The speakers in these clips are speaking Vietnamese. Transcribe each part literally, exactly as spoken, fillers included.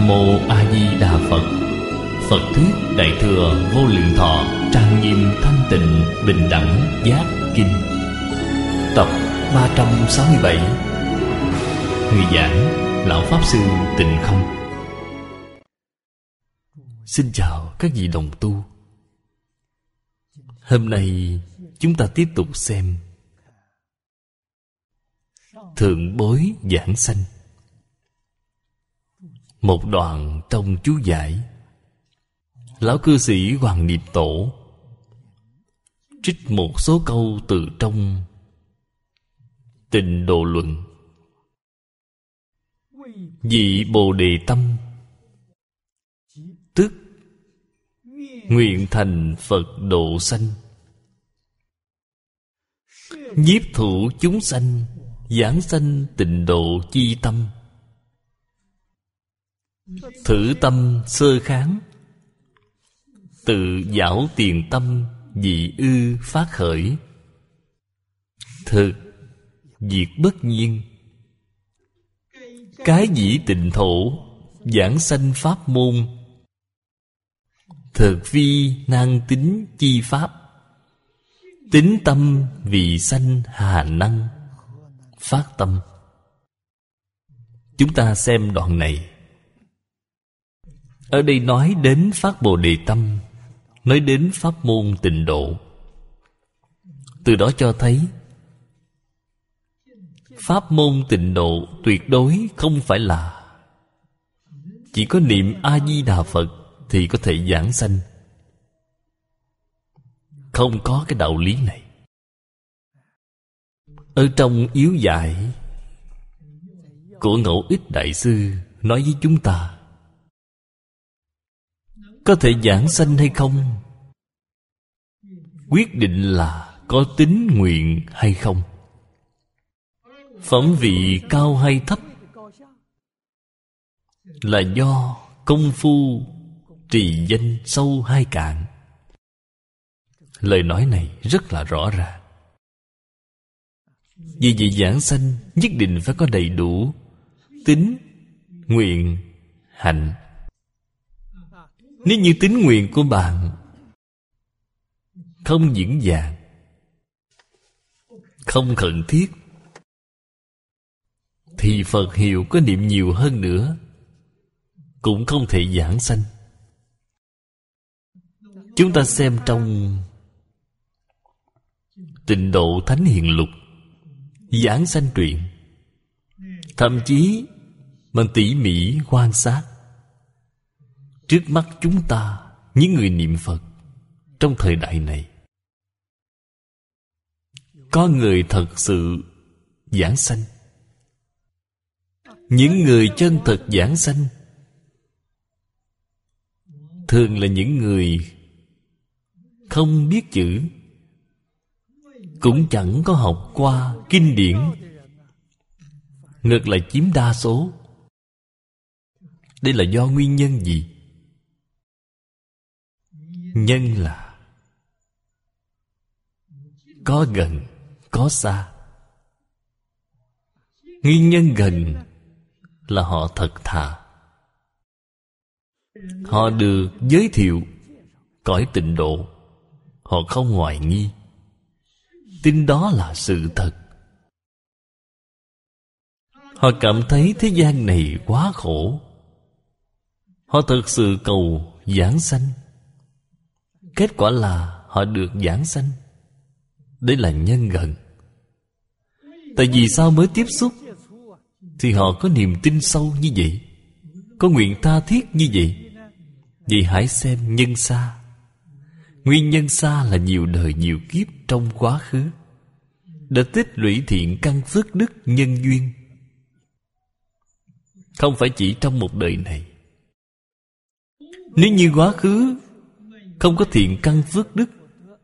Nam Mô A Di Đà Phật. Phật thuyết Đại thừa Vô Lượng Thọ trang nghiêm thanh tịnh bình đẳng giác kinh, tập ba trăm sáu mươi bảy. Người giảng Lão Pháp Sư Tịnh Không. Xin chào các vị đồng tu. Hôm nay chúng ta tiếp tục xem Thượng Bối Giảng Sanh, một đoạn trong chú giải. Lão cư sĩ Hoàng Niệm Tổ trích một số câu từ trong Tịnh Độ Luận. Vị Bồ Đề tâm, tức nguyện thành Phật độ sanh, nhiếp thủ chúng sanh, giảng sanh tịnh độ chi tâm. Thử tâm sơ kháng, tự giảo tiền tâm, dị ư phát khởi. Thực diệt bất nhiên, cái dĩ tịnh thổ, giảng sanh pháp môn. Thực vi nan tính chi pháp, tính tâm vì sanh hà năng phát tâm. Chúng ta xem đoạn này. Ở đây nói đến phát Bồ Đề tâm, nói đến pháp môn tịnh độ. Từ đó cho thấy pháp môn tịnh độ tuyệt đối không phải là chỉ có niệm A-di-đà Phật thì có thể giảng sanh. Không có cái đạo lý này. Ở trong yếu giải của Ngẫu Ích Đại Sư nói với chúng ta, có thể giảng sanh hay không, quyết định là có tín nguyện hay không. Phẩm vị cao hay thấp là do công phu trì danh sâu hay cạn. Lời nói này rất là rõ ràng. Vì vậy giảng sanh nhất định phải có đầy đủ tín, nguyện, hạnh. Nếu như tín nguyện của bạn không vững vàng, không khẩn thiết, thì Phật hiệu có niệm nhiều hơn nữa cũng không thể giảng sanh. Chúng ta xem trong Tịnh Độ Thánh Hiền Lục giảng sanh truyện, thậm chí mình tỉ mỉ quan sát, trước mắt chúng ta những người niệm Phật trong thời đại này, có người thật sự giảng sanh. Những người chân thật giảng sanh thường là những người không biết chữ, cũng chẳng có học qua kinh điển, ngược lại chiếm đa số. Đây là do nguyên nhân gì? Nhân là có gần, có xa. Nguyên nhân gần là họ thật thà, họ được giới thiệu cõi tịnh độ, họ không hoài nghi, tin đó là sự thật. Họ cảm thấy thế gian này quá khổ, họ thực sự cầu giảng sanh. Kết quả là họ được giảng sanh. Đây là nhân gần. Tại vì sao mới tiếp xúc thì họ có niềm tin sâu như vậy, có nguyện tha thiết như vậy. Vậy hãy xem nhân xa. Nguyên nhân xa là nhiều đời nhiều kiếp trong quá khứ đã tích lũy thiện căn phước đức nhân duyên, không phải chỉ trong một đời này. Nếu như quá khứ không có thiện căn phước đức,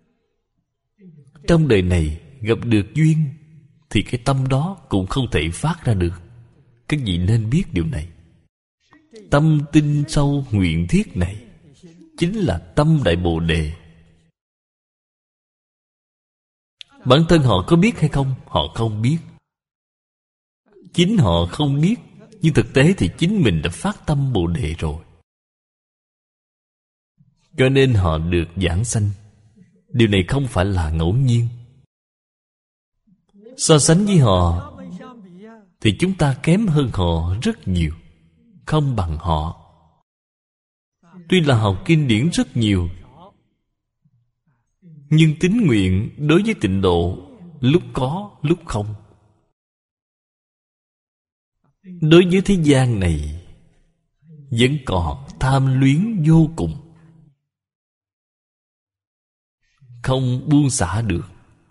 trong đời này gặp được duyên thì cái tâm đó cũng không thể phát ra được. Các vị nên biết điều này. Tâm tin sâu nguyện thiết này chính là tâm Đại Bồ Đề. Bản thân họ có biết hay không? Họ không biết. Chính họ không biết Nhưng thực tế thì chính mình đã phát tâm Bồ Đề rồi, cho nên họ được giảng sanh. Điều này không phải là ngẫu nhiên. So sánh với họ thì chúng ta kém hơn họ rất nhiều, không bằng họ. Tuy là học kinh điển rất nhiều, nhưng tín nguyện đối với tịnh độ lúc có lúc không. Đối với thế gian này vẫn còn tham luyến vô cùng, không buông xả được.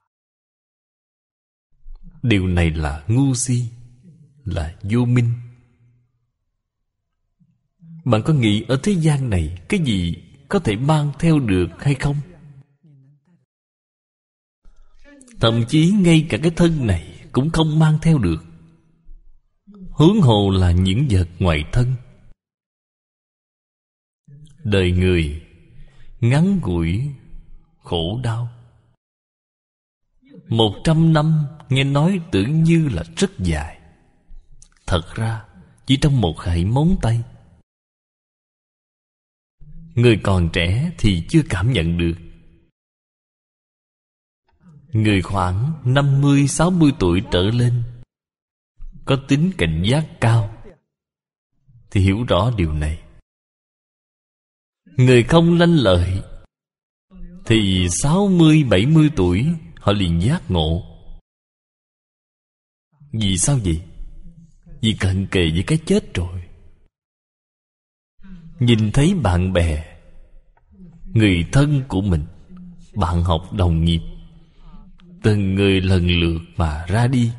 Điều này là ngu si, là vô minh. Bạn có nghĩ ở thế gian này cái gì có thể mang theo được hay không? Thậm chí ngay cả cái thân này cũng không mang theo được, huống hồ là những vật ngoài thân. Đời người ngắn ngủi khổ đau. Một trăm năm nghe nói tưởng như là rất dài, thật ra chỉ trong một khẩy móng tay. Người còn trẻ thì chưa cảm nhận được. Người khoảng năm mươi sáu mươi tuổi trở lên, có tính cảnh giác cao, thì hiểu rõ điều này. Người không lanh lợi thì sáu mươi bảy mươi tuổi họ liền giác ngộ. Vì sao vậy? Vì cận kề với cái chết rồi. Nhìn thấy bạn bè, người thân của mình, bạn học đồng nghiệp, từng người lần lượt mà ra đi.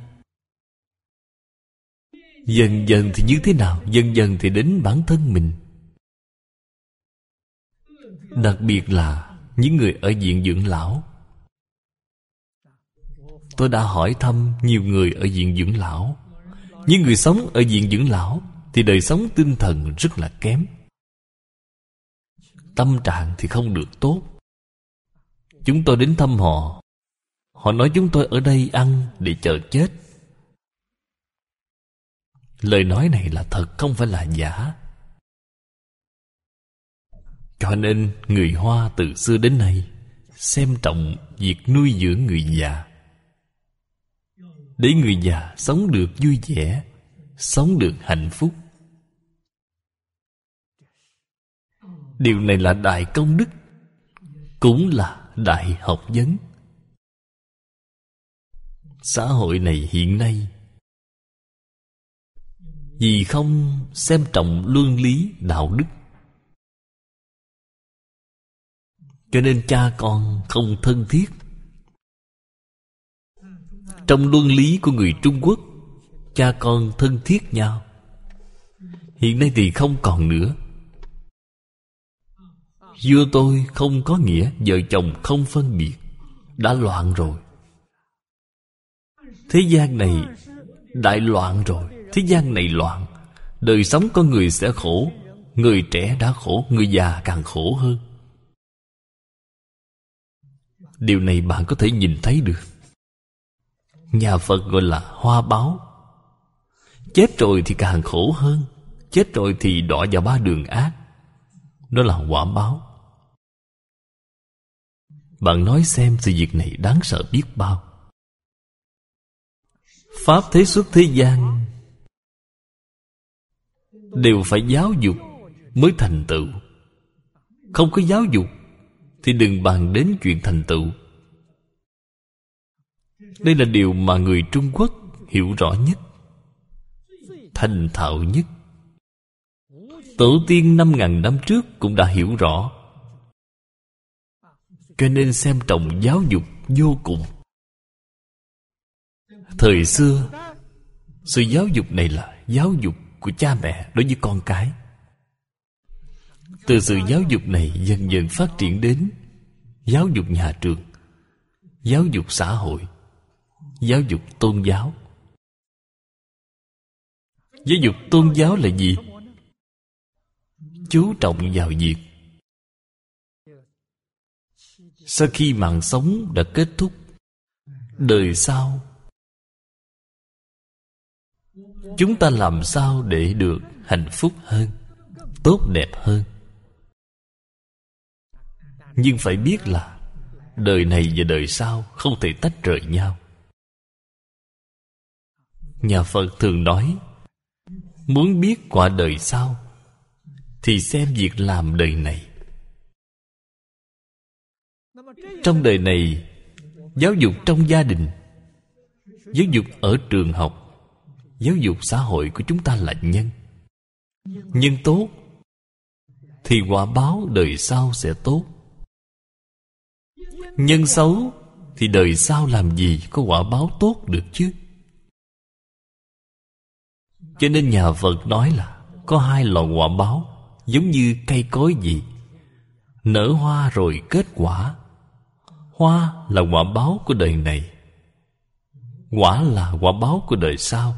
Dần dần thì như thế nào? Dần dần thì đến bản thân mình. Đặc biệt là những người ở viện dưỡng lão. Tôi đã hỏi thăm nhiều người ở viện dưỡng lão. Những người sống ở viện dưỡng lão thì đời sống tinh thần rất là kém, tâm trạng thì không được tốt. Chúng tôi đến thăm họ, họ nói chúng tôi ở đây ăn để chờ chết. Lời nói này là thật, không phải là giả. Cho nên người Hoa từ xưa đến nay xem trọng việc nuôi dưỡng người già, để người già sống được vui vẻ, sống được hạnh phúc. Điều này là đại công đức, cũng là đại học vấn. Xã hội này hiện nay vì không xem trọng luân lý đạo đức, cho nên cha con không thân thiết. Trong luân lý của người Trung Quốc, cha con thân thiết nhau. Hiện nay thì không còn nữa. Vua tôi không có nghĩa, vợ chồng không phân biệt, đã loạn rồi. Thế gian này đại loạn rồi. Thế gian này loạn, đời sống con người sẽ khổ. Người trẻ đã khổ, người già càng khổ hơn. Điều này bạn có thể nhìn thấy được. Nhà Phật gọi là hoa báo. Chết rồi thì càng khổ hơn. Chết rồi thì đọa vào ba đường ác. Đó là quả báo. Bạn nói xem sự việc này đáng sợ biết bao. Pháp thế xuất thế gian đều phải giáo dục mới thành tựu. Không có giáo dục thì đừng bàn đến chuyện thành tựu. Đây là điều mà người Trung Quốc hiểu rõ nhất, thành thạo nhất. Tổ tiên năm ngàn năm trước cũng đã hiểu rõ, cho nên xem trọng giáo dục vô cùng. Thời xưa, sự giáo dục này là giáo dục của cha mẹ đối với con cái. Từ sự giáo dục này dần dần phát triển đến giáo dục nhà trường, giáo dục xã hội, giáo dục tôn giáo. Giáo dục tôn giáo là gì? Chú trọng vào việc sau khi mạng sống đã kết thúc, đời sau chúng ta làm sao để được hạnh phúc hơn, tốt đẹp hơn. Nhưng phải biết là đời này và đời sau không thể tách rời nhau. Nhà Phật thường nói, muốn biết quả đời sau thì xem việc làm đời này. Trong đời này, giáo dục trong gia đình, giáo dục ở trường học, giáo dục xã hội của chúng ta là nhân. Nhân tốt thì quả báo đời sau sẽ tốt. Nhân xấu thì đời sau làm gì có quả báo tốt được chứ. Cho nên nhà Phật nói là có hai loại quả báo, giống như cây cối gì, nở hoa rồi kết quả. Hoa là quả báo của đời này, quả là quả báo của đời sau.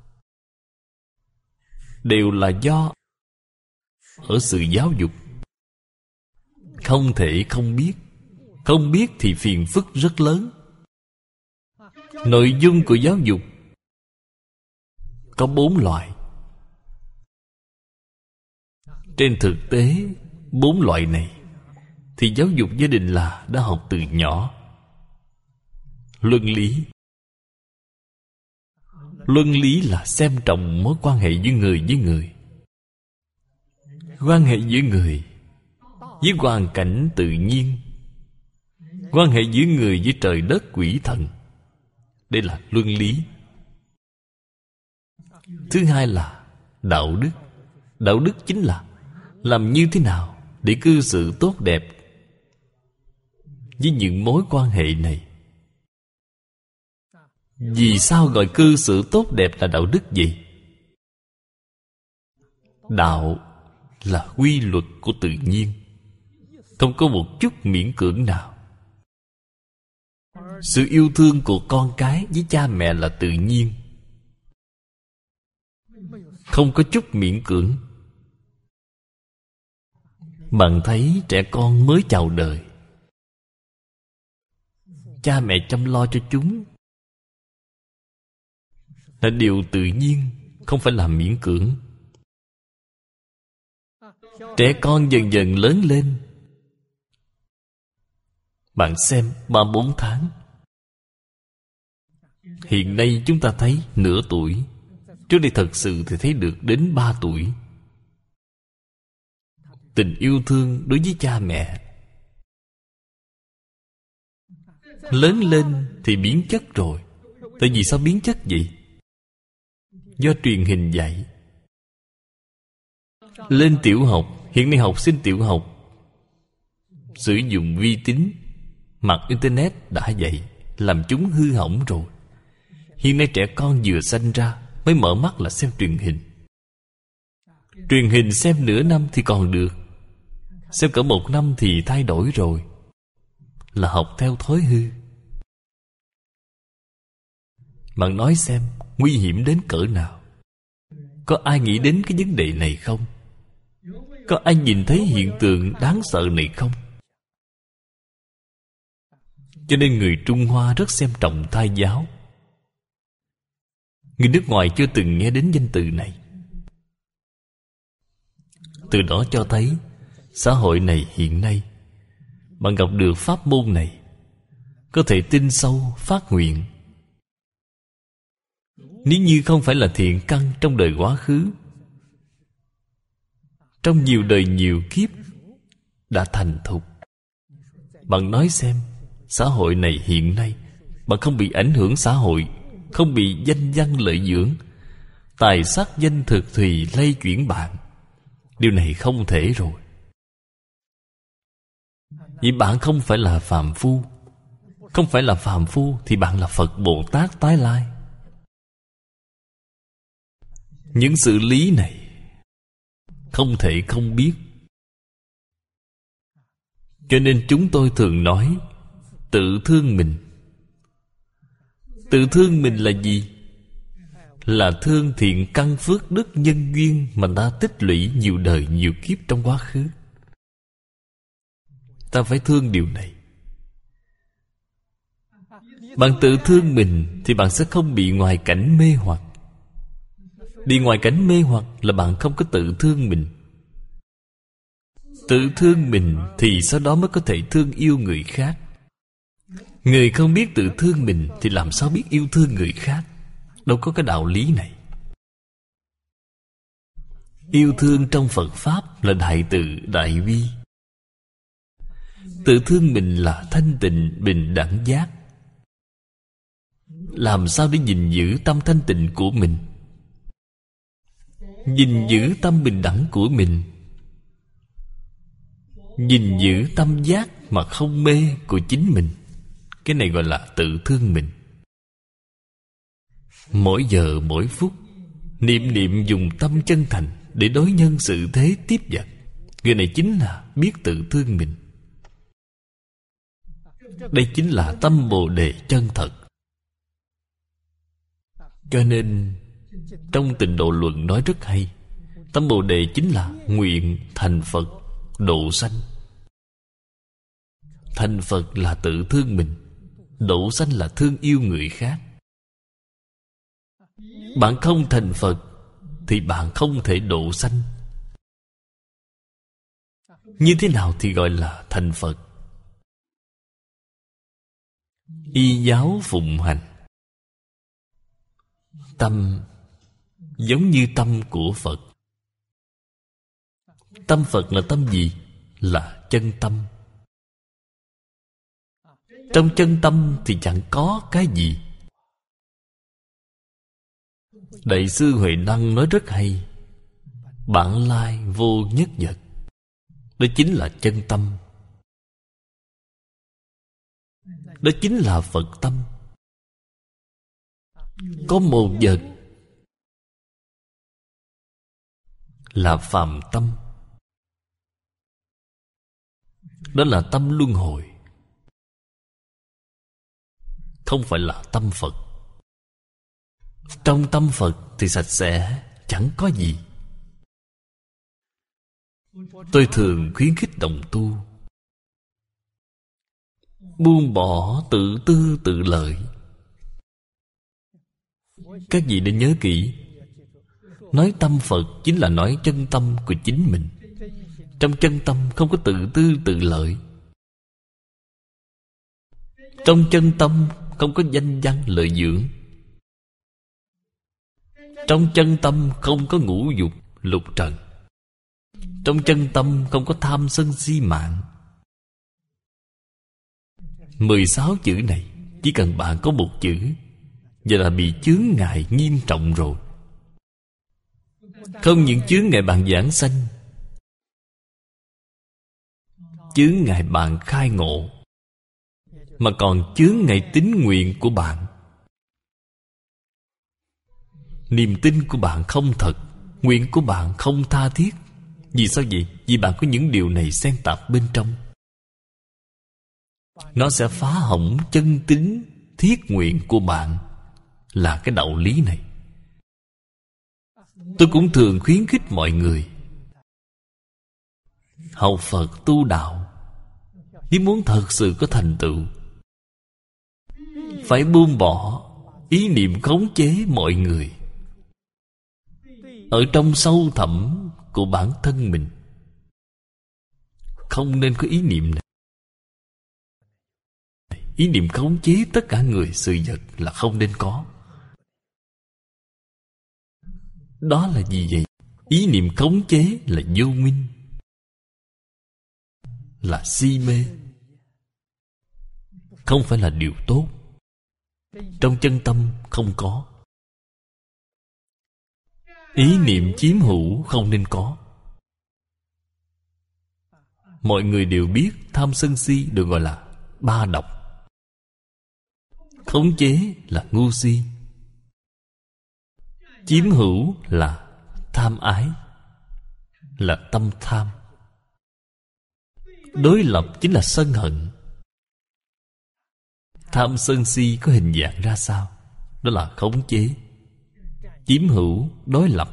Đều là do ở sự giáo dục. Không thể không biết. Không biết thì phiền phức rất lớn. Nội dung của giáo dục có bốn loại. Trên thực tế, bốn loại này thì giáo dục gia đình là đã học từ nhỏ. Luân lý. Luân lý là xem trọng mối quan hệ giữa người với người, quan hệ giữa người với hoàn cảnh tự nhiên, quan hệ giữa người với trời đất quỷ thần. Đây là luân lý. Thứ hai là đạo đức. Đạo đức chính là làm như thế nào để cư xử tốt đẹp với những mối quan hệ này. Vì sao gọi cư xử tốt đẹp là đạo đức gì? Đạo là quy luật của tự nhiên, không có một chút miễn cưỡng nào. Sự yêu thương của con cái với cha mẹ là tự nhiên, không có chút miễn cưỡng. Bạn thấy trẻ con mới chào đời, cha mẹ chăm lo cho chúng là điều tự nhiên, không phải là miễn cưỡng. Trẻ con dần dần lớn lên, bạn xem ba bốn tháng. Hiện nay chúng ta thấy nửa tuổi, trước đây thật sự thì thấy được đến ba tuổi. Tình yêu thương đối với cha mẹ lớn lên thì biến chất rồi. Tại vì sao biến chất vậy? Do truyền hình dạy. Lên tiểu học, hiện nay học sinh tiểu học sử dụng vi tính, mạng internet đã dạy, làm chúng hư hỏng rồi. Hiện nay trẻ con vừa sanh ra mới mở mắt là xem truyền hình. Truyền hình xem nửa năm thì còn được, xem cỡ một năm thì thay đổi rồi, là học theo thói hư. Bạn nói xem nguy hiểm đến cỡ nào. Có ai nghĩ đến cái vấn đề này không? Có ai nhìn thấy hiện tượng đáng sợ này không? Cho nên người Trung Hoa rất xem trọng thai giáo. Người nước ngoài chưa từng nghe đến danh từ này. Từ đó cho thấy xã hội này hiện nay, bạn gặp được pháp môn này, có thể tin sâu phát nguyện. Nếu như không phải là thiện căn trong đời quá khứ, trong nhiều đời nhiều kiếp đã thành thục, bạn nói xem, xã hội này hiện nay, bạn không bị ảnh hưởng xã hội, không bị danh văn lợi dưỡng, tài sắc danh thực thì lây chuyển bạn. Điều này không thể rồi. Vì bạn không phải là phàm phu. Không phải là phàm phu thì bạn là Phật Bồ Tát tái lai. Những sự lý này không thể không biết. Cho nên chúng tôi thường nói tự thương mình. Tự thương mình là gì? Là thương thiện căn phước đức nhân duyên mà ta tích lũy nhiều đời nhiều kiếp trong quá khứ. Ta phải thương điều này. Bạn tự thương mình thì bạn sẽ không bị ngoại cảnh mê hoặc. Đi ngoài cảnh mê hoặc là bạn không có tự thương mình. Tự thương mình thì sau đó mới có thể thương yêu người khác. Người không biết tự thương mình thì làm sao biết yêu thương người khác? Đâu có cái đạo lý này. Yêu thương trong Phật Pháp là đại từ đại bi. Tự thương mình là thanh tịnh bình đẳng giác. Làm sao để gìn giữ tâm thanh tịnh của mình, gìn giữ tâm bình đẳng của mình, gìn giữ tâm giác mà không mê của chính mình? Cái này gọi là tự thương mình. Mỗi giờ mỗi phút niệm niệm dùng tâm chân thành để đối nhân xử thế tiếp vật. Người này chính là biết tự thương mình. Đây chính là tâm Bồ Đề chân thật. Cho nên trong Tịnh Độ Luận nói rất hay, tâm Bồ Đề chính là nguyện thành Phật độ sanh. Thành Phật là tự thương mình, độ sanh là thương yêu người khác. Bạn không thành Phật thì bạn không thể độ sanh. Như thế nào thì gọi là thành Phật? Y giáo phụng hành. Tâm giống như tâm của Phật. Tâm Phật là tâm gì? Là chân tâm. Trong chân tâm thì chẳng có cái gì. Đại sư Huệ Năng nói rất hay: bản lai vô nhất vật. Đó chính là chân tâm. Đó chính là Phật tâm. Có một vật là phàm tâm, đó là tâm luân hồi, không phải là tâm Phật. Trong tâm Phật thì sạch sẽ, chẳng có gì. Tôi thường khuyến khích đồng tu buông bỏ tự tư tự lợi. Các vị nên nhớ kỹ, nói tâm Phật chính là nói chân tâm của chính mình. Trong chân tâm không có tự tư tự lợi. Trong chân tâm không có danh văn lợi dưỡng. Trong chân tâm không có ngũ dục lục trần. Trong chân tâm không có tham sân si mạng. Mười sáu chữ này, chỉ cần bạn có một chữ, vậy là bị chướng ngại nghiêm trọng rồi. Không những chướng ngại bạn giảng sanh, chướng ngại bạn khai ngộ, mà còn chướng ngại tín nguyện của bạn. Niềm tin của bạn không thật, nguyện của bạn không tha thiết. Vì sao vậy? Vì bạn có những điều này xen tạp bên trong. Nó sẽ phá hỏng chân tín thiết nguyện của bạn. Là cái đạo lý này. Tôi cũng thường khuyến khích mọi người học Phật tu đạo. Nếu muốn thật sự có thành tựu, phải buông bỏ ý niệm khống chế mọi người. Ở trong sâu thẳm của bản thân mình không nên có ý niệm này. Ý niệm khống chế tất cả người sự vật là không nên có. Đó là gì vậy? Ý niệm khống chế là vô minh, là si mê, không phải là điều tốt. Trong chân tâm không có. Ý niệm chiếm hữu không nên có. Mọi người đều biết tham sân si được gọi là ba độc. Khống chế là ngu si, chiếm hữu là tham ái, là tâm tham. Đối lập chính là sân hận. Tham sân si có hình dạng ra sao? Đó là khống chế. Chiếm hữu đối lập.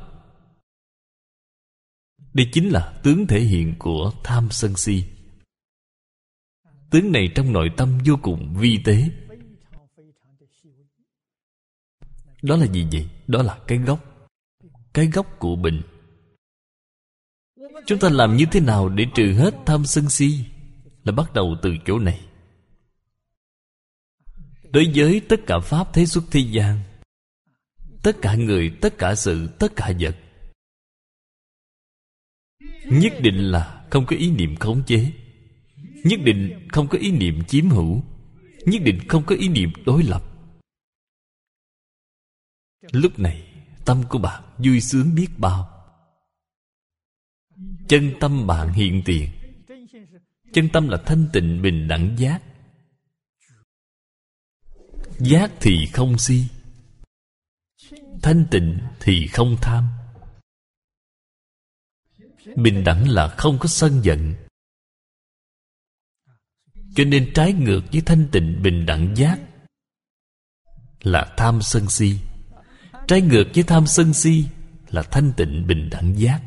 Đây chính là tướng thể hiện của tham sân si. Tướng này trong nội tâm vô cùng vi tế. Đó là gì vậy? Đó là cái gốc. cái gốc của bệnh. Chúng ta làm như thế nào để trừ hết tham sân si? Là bắt đầu từ chỗ này. Đối với tất cả pháp thế xuất thế gian, tất cả người, tất cả sự, tất cả vật, nhất định là không có ý niệm khống chế, nhất định không có ý niệm chiếm hữu, nhất định không có ý niệm đối lập. Lúc này tâm của bạn vui sướng biết bao. Chân tâm bạn hiện tiền. Chân tâm là thanh tịnh bình đẳng giác. Giác thì không si, thanh tịnh thì không tham. Bình đẳng là không có sân giận. Cho nên trái ngược với thanh tịnh bình đẳng giác là tham sân si. Trái ngược với tham sân si là thanh tịnh bình đẳng giác.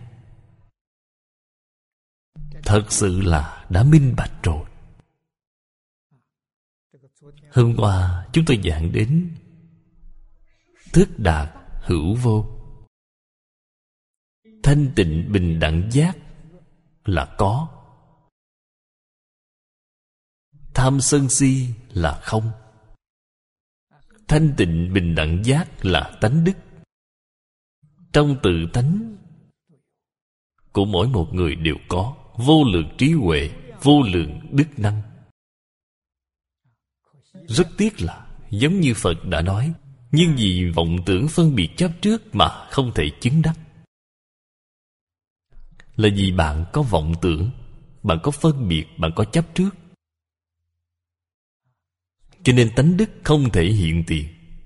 Thật sự là đã minh bạch rồi. Hôm qua chúng tôi giảng đến thức đạt hữu vô. Thanh tịnh bình đẳng giác là có, tham sân si là không. Thanh tịnh bình đẳng giác là tánh đức. Trong tự tánh của mỗi một người đều có vô lượng trí huệ, vô lượng đức năng. Rất tiếc là giống như Phật đã nói, nhưng vì vọng tưởng phân biệt chấp trước mà không thể chứng đắc. Là vì bạn có vọng tưởng, bạn có phân biệt, bạn có chấp trước, cho nên tánh đức không thể hiện tiền.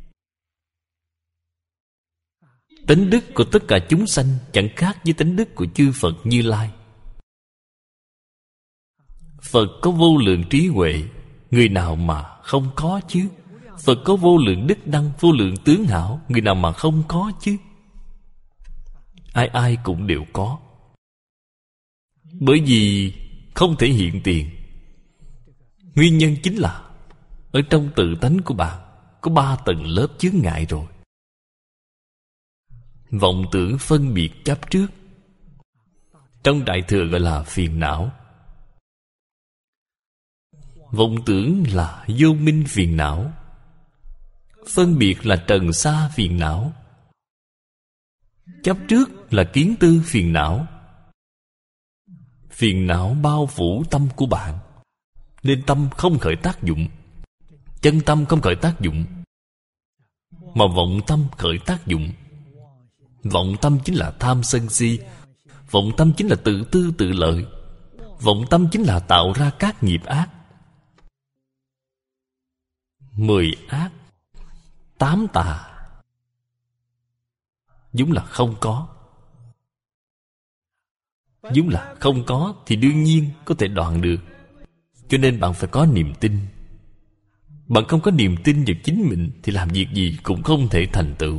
Tánh đức của tất cả chúng sanh chẳng khác với tánh đức của chư Phật Như Lai. Phật có vô lượng trí huệ, người nào mà không có chứ? Phật có vô lượng đức năng, vô lượng tướng hảo, người nào mà không có chứ? Ai ai cũng đều có. Bởi vì không thể hiện tiền. Nguyên nhân chính là ở trong tự tánh của bạn có ba tầng lớp chướng ngại rồi. Vọng tưởng phân biệt chấp trước, trong Đại Thừa gọi là phiền não. Vọng tưởng là vô minh phiền não, phân biệt là trần sa phiền não, chấp trước là kiến tư phiền não. Phiền não bao phủ tâm của bạn, nên tâm không khởi tác dụng. Chân tâm không khởi tác dụng, mà vọng tâm khởi tác dụng. Vọng tâm chính là tham sân si. Vọng tâm chính là tự tư tự lợi. Vọng tâm chính là tạo ra các nghiệp ác. Mười ác, tám tà, vốn là không có. Vốn là không có thì đương nhiên có thể đoạn được. Cho nên bạn phải có niềm tin. Bạn không có niềm tin vào chính mình thì làm việc gì cũng không thể thành tựu.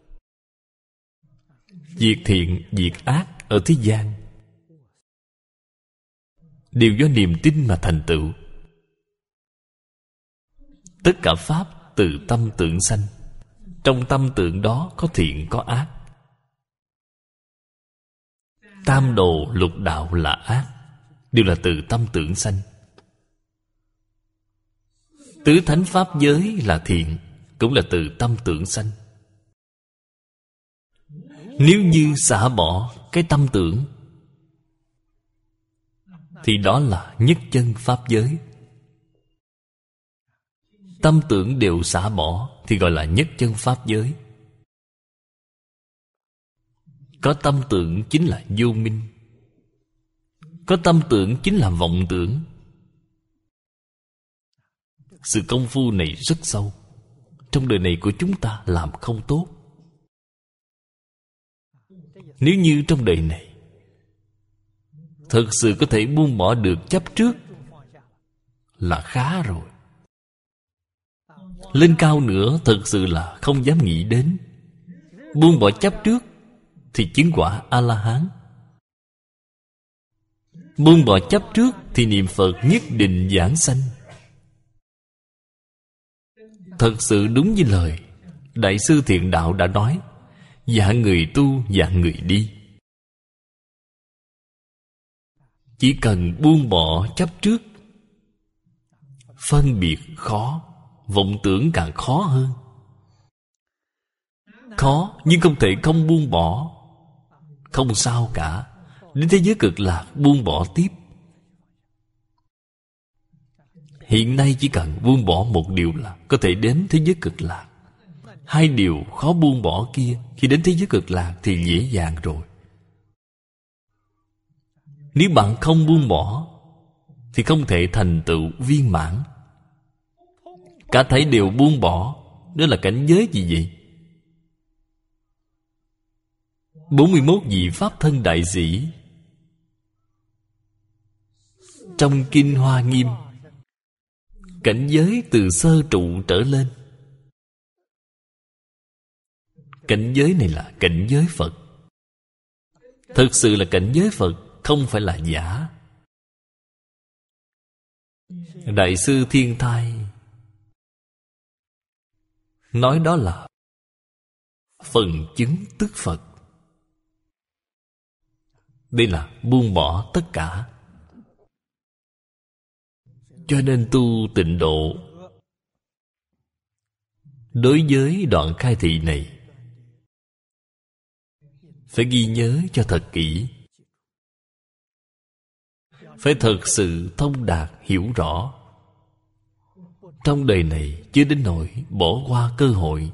Việc thiện, việc ác ở thế gian đều do niềm tin mà thành tựu. Tất cả pháp từ tâm tưởng sanh. Trong tâm tưởng đó có thiện có ác. Tam đồ lục đạo là ác, đều là từ tâm tưởng sanh. Tứ thánh pháp giới là thiện, cũng là từ tâm tưởng sanh. Nếu như xả bỏ cái tâm tưởng thì đó là nhất chân pháp giới. Tâm tưởng đều xả bỏ thì gọi là nhất chân pháp giới. Có tâm tưởng chính là vô minh. Có tâm tưởng chính là vọng tưởng. Sự công phu này rất sâu. Trong đời này của chúng ta làm không tốt. Nếu như trong đời này thực sự có thể buông bỏ được chấp trước là khá rồi. Lên cao nữa thực sự là không dám nghĩ đến. Buông bỏ chấp trước thì chứng quả A-la-hán. Buông bỏ chấp trước thì niệm Phật nhất định giảng sanh. Thật sự đúng như lời Đại sư Thiện Đạo đã nói, Dạng người tu, dạng người đi. Chỉ cần buông bỏ chấp trước, phân biệt khó, vọng tưởng càng khó hơn. Khó nhưng không thể không buông bỏ. Không sao cả. Đến thế giới cực lạc buông bỏ tiếp. Hiện nay chỉ cần buông bỏ một điều là có thể đến thế giới cực lạc. Hai điều khó buông bỏ kia, khi đến thế giới cực lạc thì dễ dàng rồi. Nếu bạn không buông bỏ thì không thể thành tựu viên mãn. Cả thảy đều buông bỏ. Đó là cảnh giới gì vậy? bốn mươi mốt vị Pháp thân đại sĩ trong Kinh Hoa Nghiêm, cảnh giới từ sơ trụ trở lên. Cảnh giới này là cảnh giới Phật. Thực sự là cảnh giới Phật, không phải là giả. Đại sư Thiên Thai nói đó là phần chứng tức Phật. Đây là buông bỏ tất cả. Cho nên tu tịnh độ, đối với đoạn khai thị này phải ghi nhớ cho thật kỹ. Phải thật sự thông đạt hiểu rõ. Trong đời này chưa đến nỗi bỏ qua cơ hội.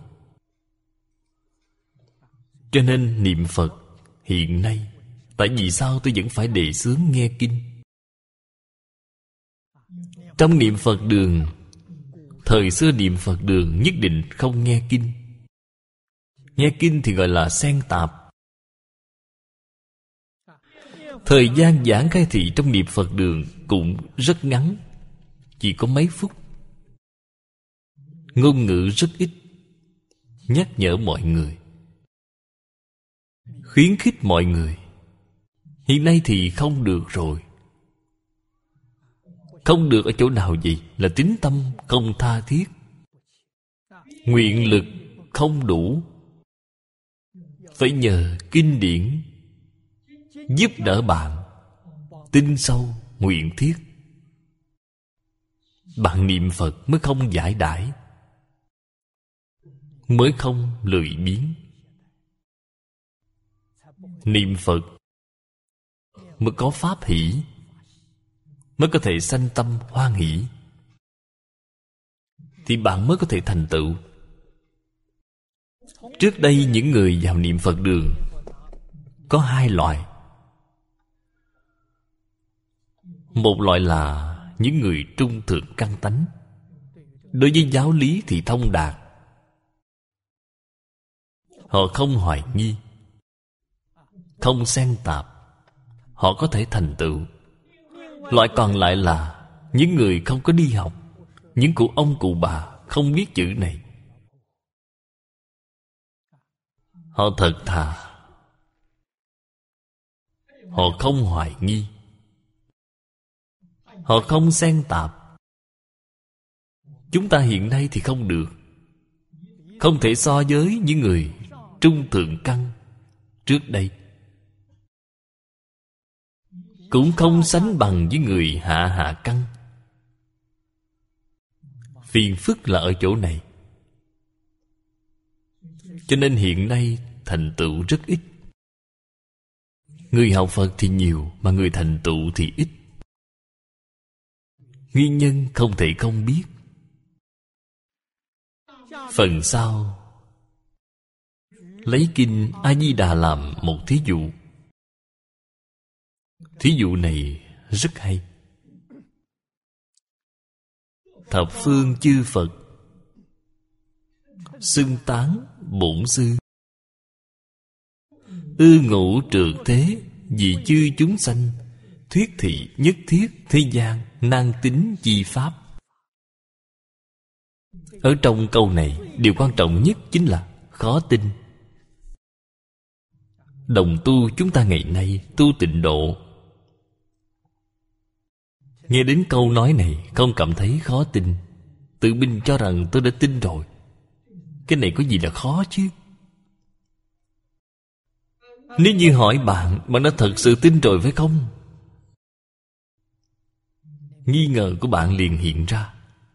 Cho nên niệm Phật hiện nay, tại vì sao tôi vẫn phải đề xướng nghe kinh? Trong niệm Phật đường, thời xưa niệm Phật đường nhất định không nghe kinh. Nghe kinh thì gọi là xen tạp. Thời gian giảng khai thị trong niệm Phật đường cũng rất ngắn, chỉ có mấy phút. Ngôn ngữ rất ít, nhắc nhở mọi người, khuyến khích mọi người. Hiện nay thì không được rồi. Không được ở chỗ nào vậy? Là tín tâm không tha thiết, nguyện lực không đủ. Phải nhờ kinh điển giúp đỡ bạn tin sâu nguyện thiết. Bạn niệm Phật mới không giải đãi, mới không lười biếng. Niệm Phật mới có pháp hỷ, mới có thể sanh tâm hoan hỷ, thì bạn mới có thể thành tựu. Trước đây những người vào niệm Phật đường có hai loại. Một loại là những người trung thượng căn tánh, đối với giáo lý thì thông đạt, họ không hoài nghi, không xen tạp, họ có thể thành tựu. Loại còn lại là những người không có đi học, những cụ ông cụ bà không biết chữ này. Họ thật thà, họ không hoài nghi, họ không xen tạp. Chúng ta hiện nay thì không được, không thể so với những người trung thượng căn trước đây, cũng không sánh bằng với người hạ hạ căn. Phiền phức là ở chỗ này. Cho nên hiện nay thành tựu rất ít. Người học Phật thì nhiều, mà người thành tựu thì ít. Nguyên nhân không thể không biết. Phần sau lấy kinh A Di Đà làm một thí dụ. Thí dụ này rất hay. Thập phương chư Phật xưng tán bổn sư, ư ngũ trượt thế vì chư chúng sanh, thuyết thị nhất thiết thế gian nan tín chi pháp. Ở trong câu này, điều quan trọng nhất chính là khó tin. Đồng tu chúng ta ngày nay tu tịnh độ, nghe đến câu nói này không cảm thấy khó tin, tự mình cho rằng tôi đã tin rồi. Cái này có gì là khó chứ? Nếu như hỏi bạn, bạn đã thật sự tin rồi phải không? Nghi ngờ của bạn liền hiện ra.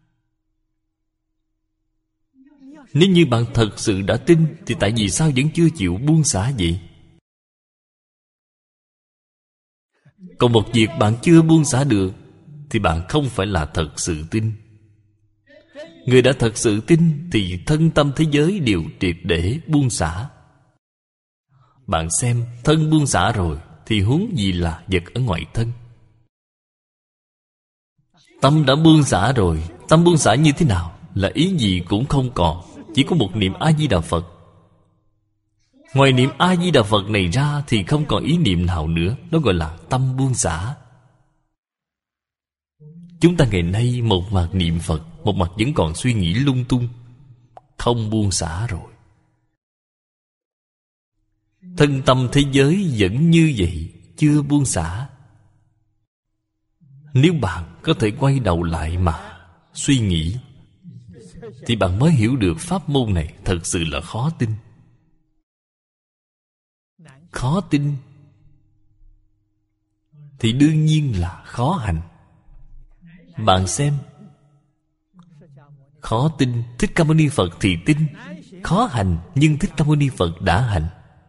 Nếu như bạn thật sự đã tin, thì tại vì sao vẫn chưa chịu buông xả vậy? Còn một việc bạn chưa buông xả được, thì bạn không phải là thật sự tin. Người đã thật sự tin thì thân tâm thế giới đều triệt để buông xả. Bạn xem, thân buông xả rồi thì huống gì là vật ở ngoài thân. Tâm đã buông xả rồi. Tâm buông xả như thế nào? Là ý gì cũng không còn, chỉ có một niệm A-di-đà Phật. Ngoài niệm A-di-đà Phật này ra thì không còn ý niệm nào nữa. Nó gọi là tâm buông xả. Chúng ta ngày nay một mặt niệm Phật, một mặt vẫn còn suy nghĩ lung tung, không buông xả rồi. Thân tâm thế giới vẫn như vậy, chưa buông xả. Nếu bạn có thể quay đầu lại mà suy nghĩ, thì bạn mới hiểu được pháp môn này thật sự là khó tin. Khó tin thì đương nhiên là khó hành. Bạn xem, khó tin Thích Ca Mâu Ni Phật thì tin, khó hành nhưng Thích Ca Mâu Ni Phật đã hành.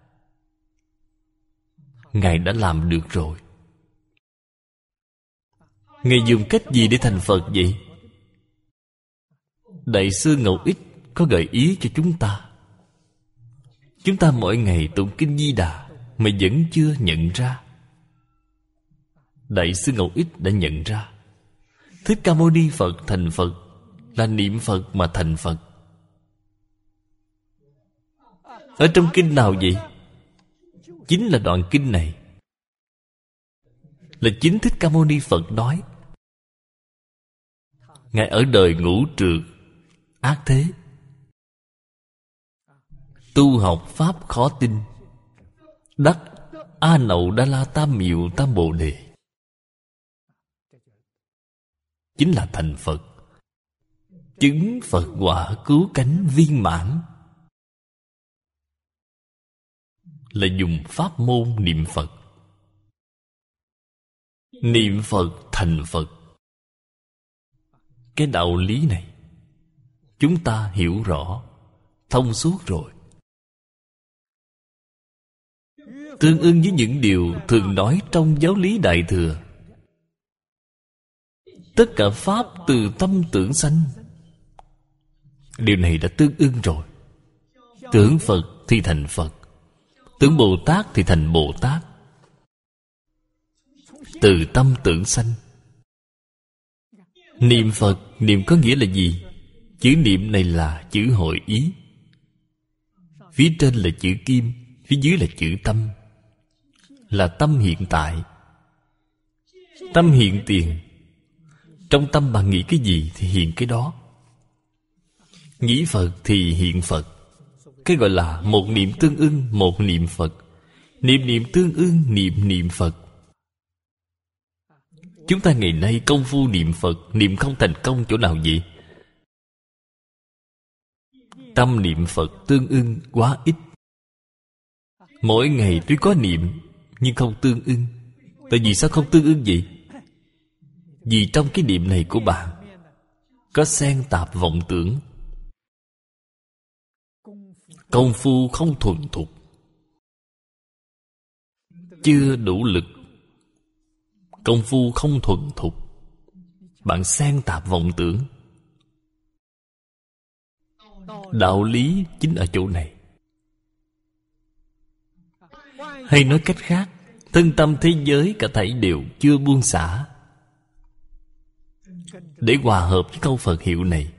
Ngài đã làm được rồi. Ngài dùng cách gì để thành Phật vậy? Đại sư Ngẫu Ích có gợi ý cho chúng ta. Chúng ta mỗi ngày tụng kinh Di Đà mà vẫn chưa nhận ra. Đại sư Ngẫu Ích đã nhận ra. Thích Ca Mâu Ni Phật thành Phật là niệm Phật mà thành Phật. Ở trong kinh nào vậy? Chính là đoạn kinh này. Là chính Thích Ca Mâu Ni Phật nói. Ngài ở đời ngũ trược ác thế, tu học pháp khó tin, đắc A Nậu Đa La Tam Miệu Tam Bồ Đề, chính là thành Phật. Chứng Phật quả cứu cánh viên mãn là dùng pháp môn niệm Phật. Niệm Phật thành Phật. Cái đạo lý này chúng ta hiểu rõ, thông suốt rồi. Tương ưng với những điều thường nói trong giáo lý Đại Thừa. Tất cả pháp từ tâm tưởng sanh. Điều này đã tương ưng rồi. Tưởng Phật thì thành Phật, tưởng Bồ Tát thì thành Bồ Tát. Từ tâm tưởng sanh. Niệm Phật, niệm có nghĩa là gì? Chữ niệm này là chữ hội ý. Phía trên là chữ kim, phía dưới là chữ tâm. Là tâm hiện tại, tâm hiện tiền. Trong tâm bạn nghĩ cái gì thì hiện cái đó. Nghĩ Phật thì hiện Phật. Cái gọi là một niệm tương ưng, một niệm Phật. Niệm niệm tương ưng, niệm niệm Phật. Chúng ta ngày nay công phu niệm Phật, niệm không thành công chỗ nào vậy? Tâm niệm Phật tương ưng quá ít. Mỗi ngày tuy có niệm nhưng không tương ưng. Tại vì sao không tương ưng vậy? Vì trong cái niệm này của bạn có xen tạp vọng tưởng. Công phu không thuần thục, chưa đủ lực. Công phu không thuần thục, bạn xen tạp vọng tưởng. Đạo lý chính ở chỗ này. Hay nói cách khác, thân tâm thế giới cả thảy đều chưa buông xả. Để hòa hợp với câu Phật hiệu này,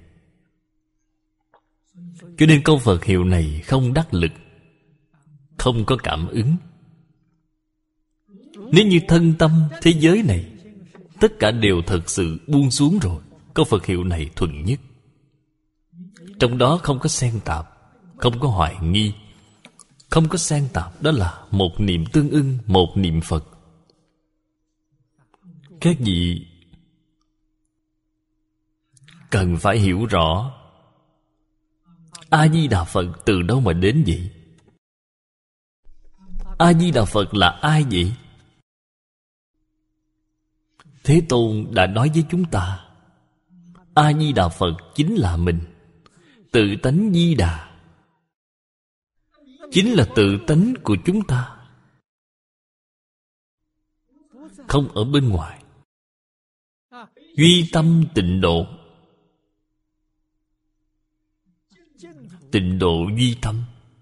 cho nên câu Phật hiệu này không đắc lực, không có cảm ứng. Nếu như thân tâm thế giới này tất cả đều thật sự buông xuống rồi, câu Phật hiệu này thuần nhất. Trong đó không có xen tạp, không có hoài nghi, không có xen tạp. Đó là một niệm tương ưng, một niệm Phật. Các vị cần phải hiểu rõ A-di-đà Phật từ đâu mà đến vậy? A-di-đà Phật là ai vậy? Thế Tôn đã nói với chúng ta, A-di-đà Phật chính là mình. Tự tánh Di Đà chính là tự tánh của chúng ta, không ở bên ngoài. Duy tâm tịnh độ. Tịnh độ duy tâm,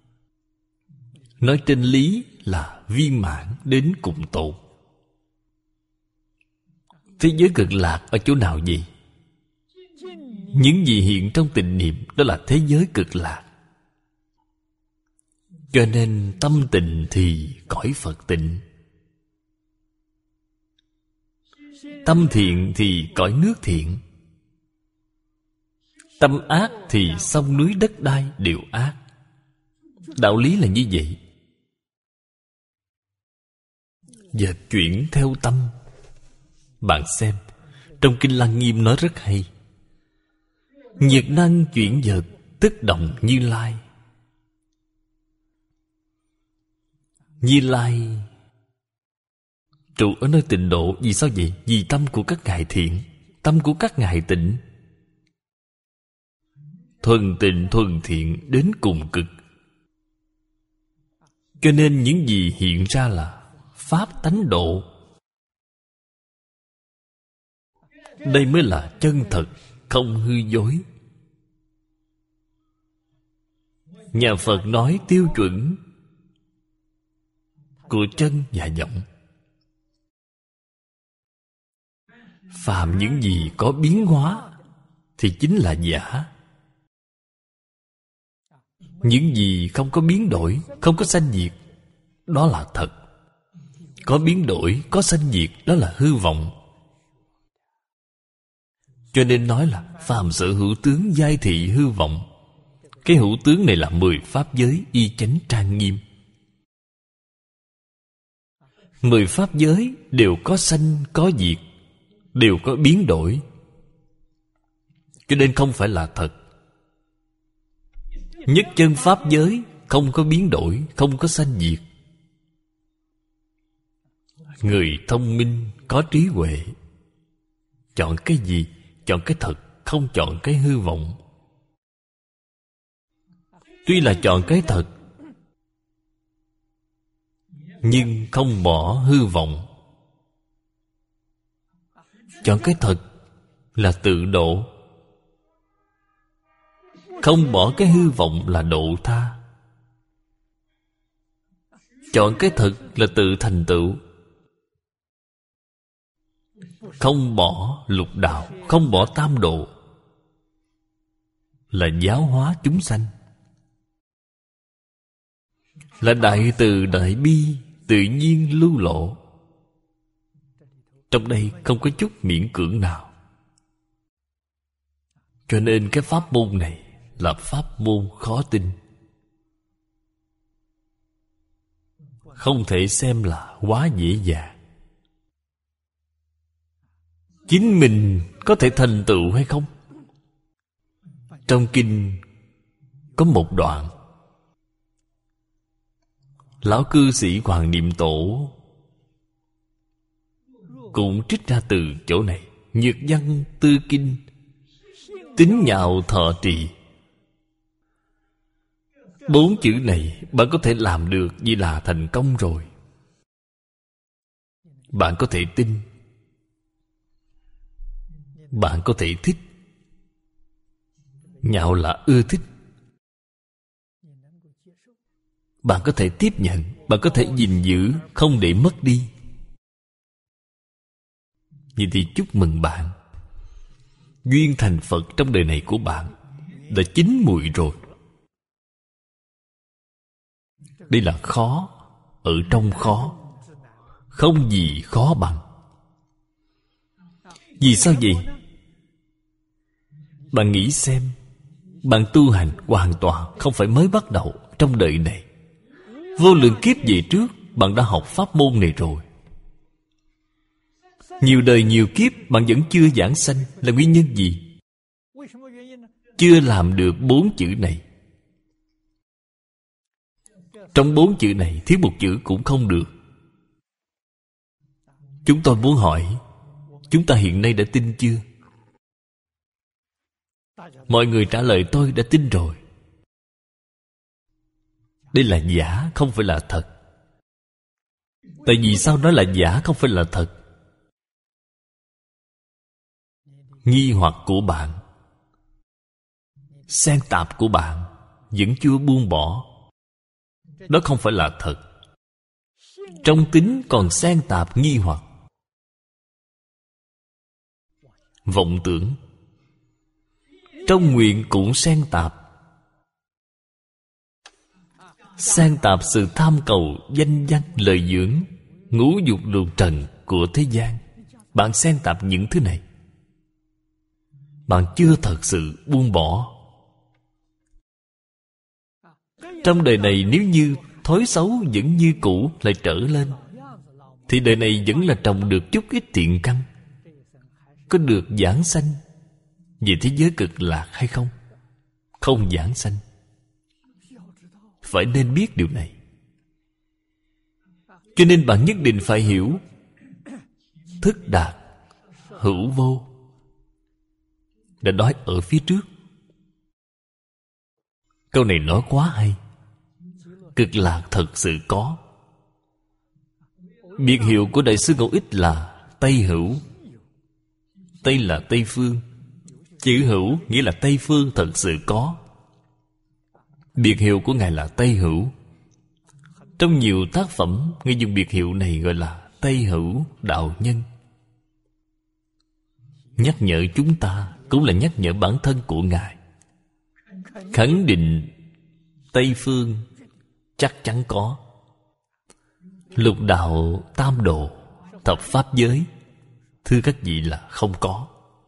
nói trên lý là viên mãn đến cùng tột. Thế giới cực lạc ở chỗ nào vậy? Những gì hiện trong tịnh niệm đó là thế giới cực lạc. Cho nên tâm tịnh thì cõi Phật tịnh, tâm thiện thì cõi nước thiện, tâm ác thì sông núi đất đai đều ác. Đạo lý là như vậy. Và chuyển theo tâm. Bạn xem, trong Kinh Lăng Nghiêm nói rất hay. Nhiệt năng chuyển vật, tức động Như Lai. Như Lai trụ ở nơi tịnh độ. Vì sao vậy? Vì tâm của các ngài thiện, tâm của các ngài tịnh, thuần tịnh thuần thiện đến cùng cực. Cho nên những gì hiện ra là pháp tánh độ. Đây mới là chân thật, không hư dối. Nhà Phật nói tiêu chuẩn của chân và vọng. Phàm những gì có biến hóa thì chính là giả. Những gì không có biến đổi, không có sanh diệt, đó là thật. Có biến đổi, có sanh diệt, đó là hư vọng. Cho nên nói là phàm sở hữu tướng giai thị hư vọng. Cái hữu tướng này là mười pháp giới y chánh trang nghiêm. Mười pháp giới đều có sanh, có diệt, đều có biến đổi. Cho nên không phải là thật. Nhất chân pháp giới không có biến đổi, không có sanh diệt. Người thông minh, có trí huệ, chọn cái gì? Chọn cái thật, không chọn cái hư vọng. Tuy là chọn cái thật, nhưng không bỏ hư vọng. Chọn cái thật là tự độ, không bỏ cái hư vọng là độ tha. Chọn cái thật là tự thành tựu, không bỏ lục đạo, không bỏ tam độ, là giáo hóa chúng sanh, là đại từ đại bi, tự nhiên lưu lộ. Trong đây không có chút miễn cưỡng nào. Cho nên cái pháp môn này là pháp môn khó tin, không thể xem là quá dễ dàng. Chính mình có thể thành tựu hay không? Trong kinh có một đoạn, lão cư sĩ Hoàng Niệm Tổ cũng trích ra từ chỗ này. Nhược văn tư kinh, tín nhạo thọ trì. Bốn chữ này bạn có thể làm được vì là thành công rồi. Bạn có thể tin, bạn có thể thích. Nhạo là ưa thích. Bạn có thể tiếp nhận, bạn có thể gìn giữ, không để mất đi. Vậy thì chúc mừng bạn. Duyên thành Phật trong đời này của bạn đã chín mùi rồi. Đây là khó ở trong khó, không gì khó bằng. Vì sao vậy? Bạn nghĩ xem, bạn tu hành hoàn toàn không phải mới bắt đầu trong đời này. Vô lượng kiếp về trước bạn đã học pháp môn này rồi. Nhiều đời nhiều kiếp bạn vẫn chưa giảng sanh, là nguyên nhân gì? Chưa làm được bốn chữ này. Trong bốn chữ này thiếu một chữ cũng không được. Chúng tôi muốn hỏi, chúng ta hiện nay đã tin chưa? Mọi người trả lời tôi đã tin rồi. Đây là giả, không phải là thật. Tại vì sao nói là giả không phải là thật? Nghi hoặc của bạn, xen tạp của bạn vẫn chưa buông bỏ. Đó không phải là thật. Trong tín còn xen tạp nghi hoặc, vọng tưởng. Trong nguyện cũng xen tạp, xen tạp sự tham cầu danh văn lời dưỡng, ngũ dục lục trần của thế gian. Bạn xen tạp những thứ này, bạn chưa thật sự buông bỏ. Trong đời này nếu như thói xấu vẫn như cũ lại trở lên, thì đời này vẫn là trồng được chút ít thiện căn, có được giảng sanh về thế giới cực lạc hay không? Không giảng sanh. Phải nên biết điều này. Cho nên bạn nhất định phải hiểu thức đạt hữu vô đã nói ở phía trước. Câu này nói quá hay. Cực lạc thật sự có. Biệt hiệu của Đại sư Ngẫu Ích là Tây Hữu. Tây là Tây Phương. Chữ hữu nghĩa là Tây Phương thật sự có. Biệt hiệu của Ngài là Tây Hữu. Trong nhiều tác phẩm, Ngài dùng biệt hiệu này gọi là Tây Hữu Đạo Nhân. Nhắc nhở chúng ta, cũng là nhắc nhở bản thân của Ngài. Khẳng định Tây Phương chắc chắn có. Lục đạo tam độ, thập pháp giới, thưa các vị là không có.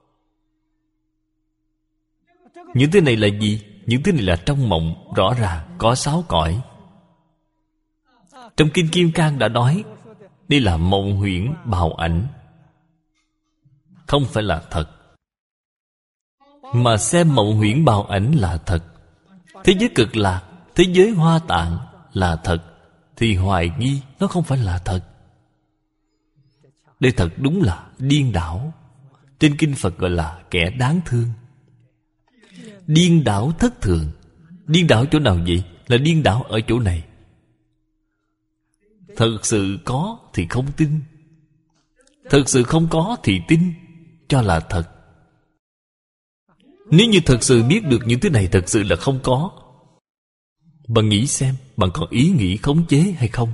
Những thứ này là gì? Những thứ này là trong mộng. Rõ ràng có sáu cõi. Trong Kinh Kim Cang đã nói, đây là mộng huyễn bào ảnh, không phải là thật. Mà xem mộng huyễn bào ảnh là thật, thế giới cực lạc, thế giới Hoa Tạng là thật, thì hoài nghi nó không phải là thật. Đây thật đúng là điên đảo. Trên kinh Phật gọi là kẻ đáng thương. Điên đảo thất thường. Điên đảo chỗ nào vậy? Là điên đảo ở chỗ này. Thật sự có thì không tin, thật sự không có thì tin, cho là thật. Nếu như thật sự biết được những thứ này thật sự là không có, bạn nghĩ xem, bạn còn ý nghĩ khống chế hay không?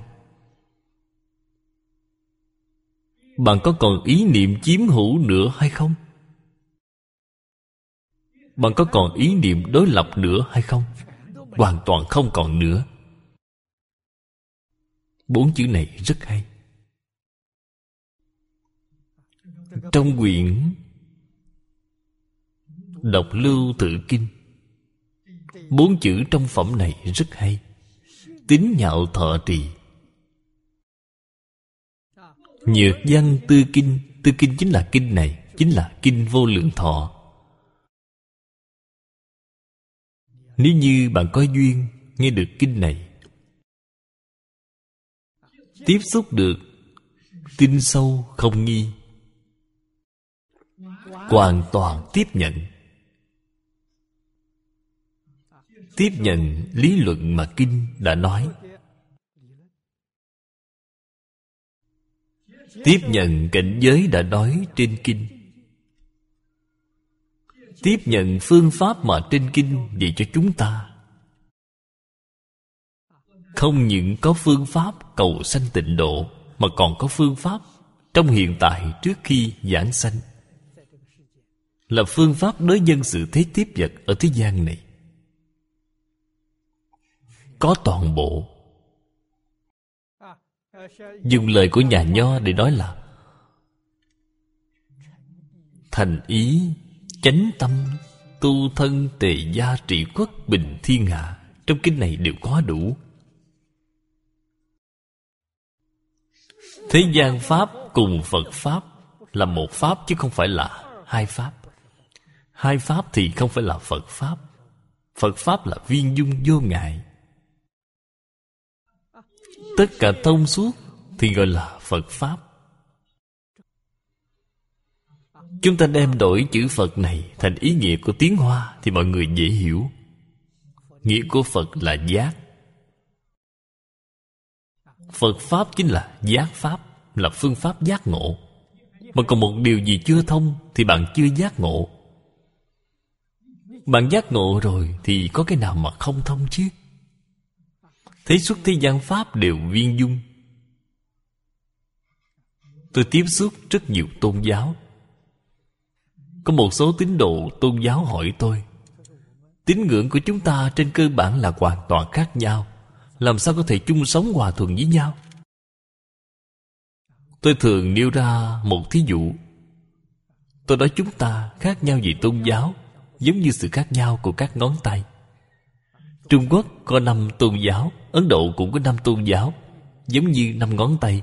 Bạn có còn ý niệm chiếm hữu nữa hay không? Bạn có còn ý niệm đối lập nữa hay không? Hoàn toàn không còn nữa. Bốn chữ này rất hay. Trong quyển Độc Lưu Tự Kinh, bốn chữ trong phẩm này rất hay. Tín nhạo thọ trì. Nhược văn tư kinh. Tư kinh chính là kinh này, chính là kinh Vô Lượng Thọ. Nếu như bạn có duyên nghe được kinh này, tiếp xúc được, tin sâu không nghi, hoàn toàn tiếp nhận. Tiếp nhận lý luận mà kinh đã nói, tiếp nhận cảnh giới đã nói trên kinh, tiếp nhận phương pháp mà trên kinh dạy cho chúng ta. Không những có phương pháp cầu sanh tịnh độ, mà còn có phương pháp trong hiện tại trước khi giảng sanh, là phương pháp đối nhân xử thế tiếp vật ở thế gian này. Có toàn bộ. Dùng lời của nhà Nho để nói là thành ý, chánh tâm, tu thân, tề gia, trị quốc, bình thiên hạ. Trong kinh này đều có đủ. Thế gian Pháp cùng Phật Pháp là một Pháp, chứ không phải là hai Pháp. Hai Pháp thì không phải là Phật Pháp. Phật Pháp là viên dung vô ngại. tất cả thông suốt thì gọi là Phật Pháp. Chúng ta đem đổi chữ Phật này thành ý nghĩa của tiếng Hoa thì mọi người dễ hiểu. Nghĩa của Phật là giác. Phật Pháp chính là giác Pháp, là phương pháp giác ngộ. Mà còn một điều gì chưa thông thì bạn chưa giác ngộ. Bạn giác ngộ rồi thì có cái nào mà không thông chứ? Thế xuất thế gian Pháp đều viên dung. Tôi tiếp xúc rất nhiều tôn giáo. Có một số tín đồ tôn giáo hỏi tôi, tín ngưỡng của chúng ta trên cơ bản là hoàn toàn khác nhau, làm sao có thể chung sống hòa thuận với nhau? Tôi thường nêu ra một thí dụ. Tôi nói chúng ta khác nhau về tôn giáo, giống như sự khác nhau của các ngón tay. Trung Quốc có năm tôn giáo, Ấn Độ cũng có năm tôn giáo, giống như năm ngón tay.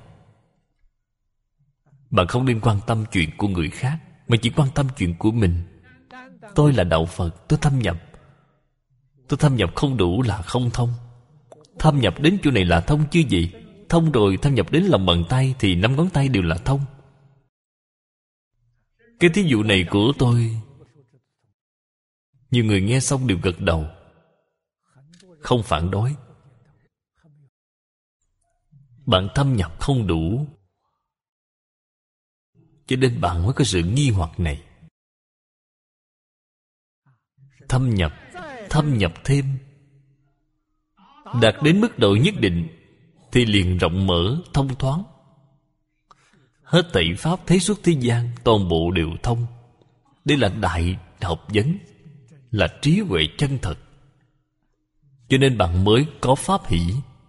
Bạn không nên quan tâm chuyện của người khác, mà chỉ quan tâm chuyện của mình. Tôi là đạo Phật, tôi thâm nhập. Tôi thâm nhập không đủ là không thông. Thâm nhập đến chỗ này là thông chứ gì. Thông rồi thâm nhập đến lòng bàn tay thì năm ngón tay đều là thông. Cái thí dụ này của tôi, nhiều người nghe xong đều gật đầu, không phản đối. Bạn thâm nhập không đủ, cho nên bạn mới có sự nghi hoặc này. Thâm nhập, thâm nhập thêm, đạt đến mức độ nhất định thì liền rộng mở, thông thoáng. Hết thảy pháp thế xuất thế gian toàn bộ đều thông. Đây là đại học vấn, là trí huệ chân thật. Cho nên bạn mới có pháp hỷ,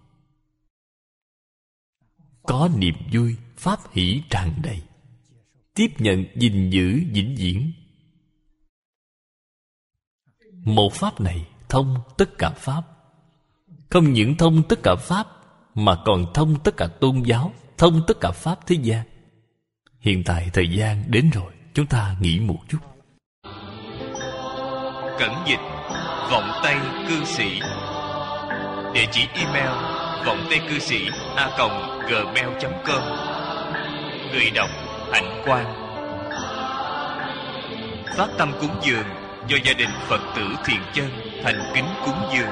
có niềm vui, pháp hỷ tràn đầy, tiếp nhận, gìn giữ, vĩnh viễn. Một pháp này thông tất cả pháp. Không những thông tất cả pháp, mà còn thông tất cả tôn giáo, thông tất cả pháp thế gian. Hiện tại thời gian đến rồi, chúng ta nghỉ một chút. Cẩn dịch vọng tây cư sĩ. Địa chỉ email vọng tây cư sĩ a còng gmail chấm com. Người đọc Hạnh Quang. Phát tâm cúng dường do gia đình Phật tử Thiện Chân thành kính cúng dường.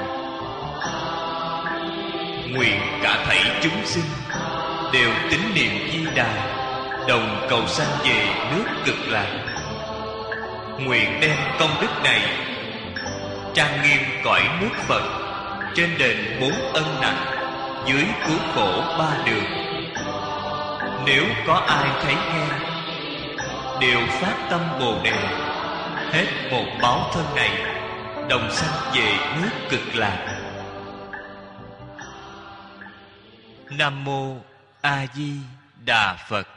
Nguyện cả thảy chúng sinh đều tín niệm Di Đà, đồng cầu sanh về nước Cực Lạc. Nguyện đem công đức này trang nghiêm cõi nước Phật, trên đền bốn ân nặng, dưới cứu khổ ba đường. Nếu có ai thấy nghe, đều phát tâm Bồ Đề, hết một báo thân này, đồng sanh về nước Cực Lạc. Nam mô A Di Đà Phật.